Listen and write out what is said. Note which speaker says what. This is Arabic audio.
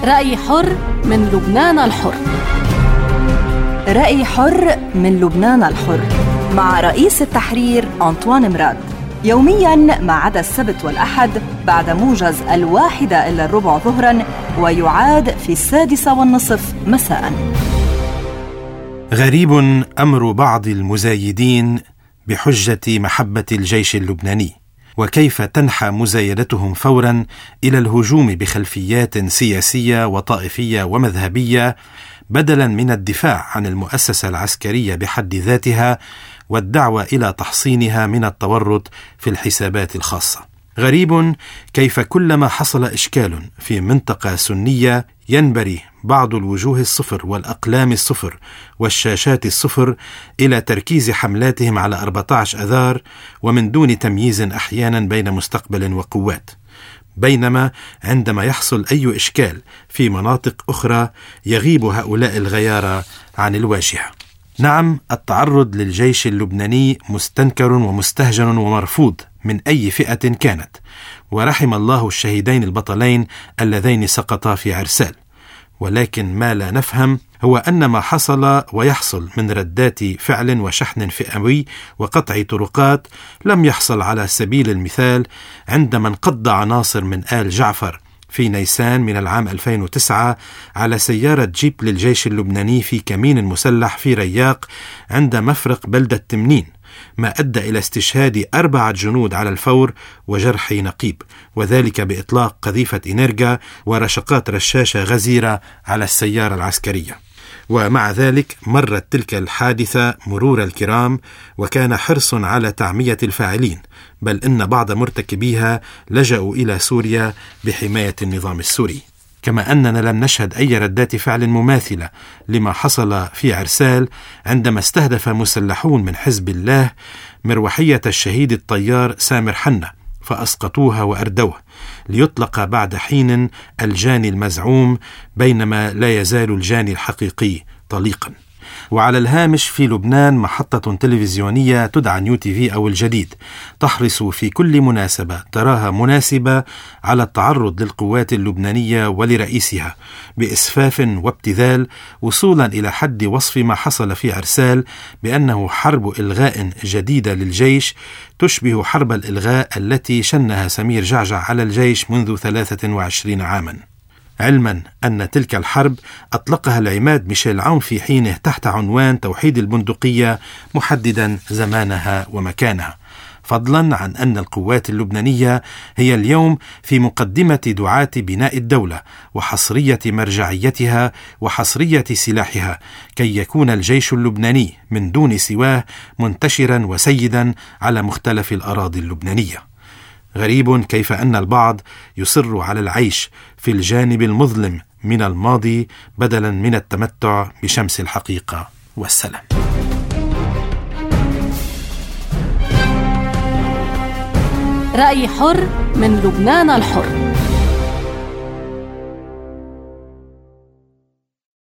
Speaker 1: رأي حر من لبنان الحر.
Speaker 2: رأي حر من لبنان الحر مع رئيس التحرير أنطوان مراد، يومياً ما عدا السبت والأحد بعد موجز 1:15 ظهراً، ويعاد في 6:30 مساءً.
Speaker 3: غريب أمر بعض المزايدين بحجة محبة الجيش اللبناني، وكيف تنحى مزايدتهم فوراً إلى الهجوم بخلفيات سياسية وطائفية ومذهبية، بدلاً من الدفاع عن المؤسسة العسكرية بحد ذاتها والدعوة إلى تحصينها من التورط في الحسابات الخاصة. غريب كيف كلما حصل إشكال في منطقة سنية ينبري بعض الوجوه الصفر والأقلام الصفر والشاشات الصفر إلى تركيز حملاتهم على 14 أذار، ومن دون تمييز أحيانا بين مستقبل وقوات، بينما عندما يحصل أي إشكال في مناطق أخرى يغيب هؤلاء الغيارى عن الواجهة. نعم، التعرض للجيش اللبناني مستنكر ومستهجن ومرفوض من أي فئة كانت، ورحم الله الشهيدين البطلين اللذين سقطا في عرسال، ولكن ما لا نفهم هو أن ما حصل ويحصل من ردات فعل وشحن فئوي وقطع طرقات لم يحصل على سبيل المثال عندما انقض عناصر من آل جعفر في نيسان من العام 2009 على سيارة جيب للجيش اللبناني في كمين مسلح في رياق عند مفرق بلدة تمنين، ما أدى إلى استشهاد 4 جنود على الفور وجرح نقيب، وذلك بإطلاق قذيفة إنيرجا ورشقات رشاشة غزيرة على السيارة العسكرية. ومع ذلك مرت تلك الحادثة مرور الكرام، وكان حرص على تعمية الفاعلين، بل إن بعض مرتكبيها لجأوا إلى سوريا بحماية النظام السوري. كما أننا لم نشهد أي ردات فعل مماثلة لما حصل في عرسال عندما استهدف مسلحون من حزب الله مروحية الشهيد الطيار سامر حنة فأسقطوها وأردوه، ليطلق بعد حين الجاني المزعوم، بينما لا يزال الجاني الحقيقي طليقا. وعلى الهامش في لبنان محطة تلفزيونية تدعى نيو تي في أو الجديد، تحرص في كل مناسبة تراها مناسبة على التعرض للقوات اللبنانية ولرئيسها بإسفاف وابتذال، وصولا إلى حد وصف ما حصل في عرسال بأنه حرب إلغاء جديدة للجيش تشبه حرب الإلغاء التي شنها سمير جعجع على الجيش منذ 23 عاما، علما أن تلك الحرب أطلقها العماد ميشيل عون في حينه تحت عنوان توحيد البندقية، محددا زمانها ومكانها، فضلا عن أن القوات اللبنانية هي اليوم في مقدمة دعاة بناء الدولة وحصرية مرجعيتها وحصرية سلاحها، كي يكون الجيش اللبناني من دون سواه منتشرا وسيدا على مختلف الأراضي اللبنانية. غريب كيف أن البعض يصر على العيش في الجانب المظلم من الماضي بدلا من التمتع بشمس الحقيقة والسلام.
Speaker 1: رأي حر من لبنان الحر.